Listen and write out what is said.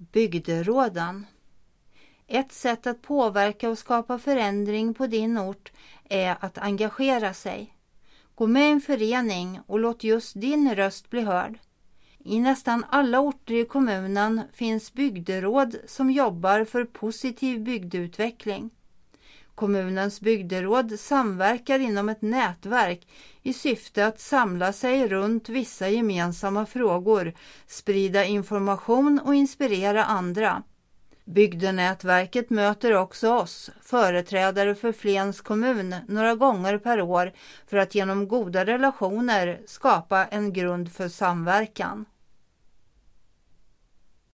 Bygderåden. Ett sätt att påverka och skapa förändring på din ort är att engagera sig. Gå med i en förening och låt just din röst bli hörd. I nästan alla orter i kommunen finns bygderåd som jobbar för positiv bygdeutveckling. Kommunens bygderåd samverkar inom ett nätverk i syfte att samla sig runt vissa gemensamma frågor, sprida information och inspirera andra. Bygdenätverket möter också oss, företrädare för Flens kommun, några gånger per år för att genom goda relationer skapa en grund för samverkan.